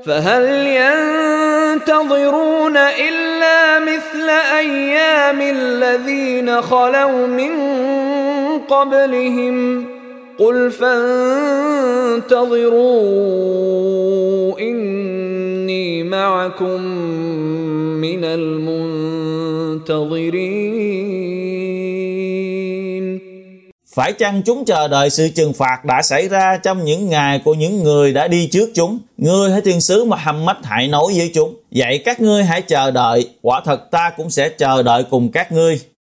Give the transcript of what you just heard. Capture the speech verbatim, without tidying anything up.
فهل ينتظرون إلا مثل أيام الذين خلوا من قبلهم قل فانتظروا إني معكم من المنتظرين. Phải chăng chúng chờ đợi sự trừng phạt đã xảy ra trong những ngày của những người đã đi trước chúng? Ngươi hãy thiên sứ Muhammad hãy nói với chúng, vậy các ngươi hãy chờ đợi, quả thật ta cũng sẽ chờ đợi cùng các ngươi.